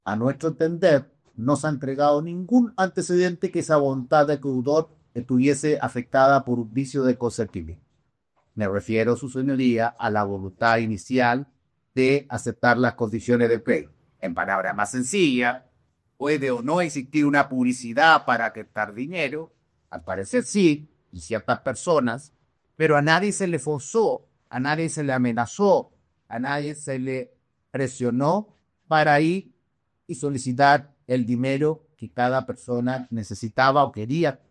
A nuestro entender, no se ha entregado ningún antecedente que esa voluntad de deudor estuviese afectada por un vicio de consentimiento. Me refiero, su señoría, a la voluntad inicial de aceptar las condiciones de crédito. En palabras más sencillas, puede o no existir una publicidad para captar dinero. Al parecer sí, y ciertas personas, pero a nadie se le forzó, a nadie se le amenazó, a nadie se le presionó para ir y solicitar el dinero que cada persona necesitaba o quería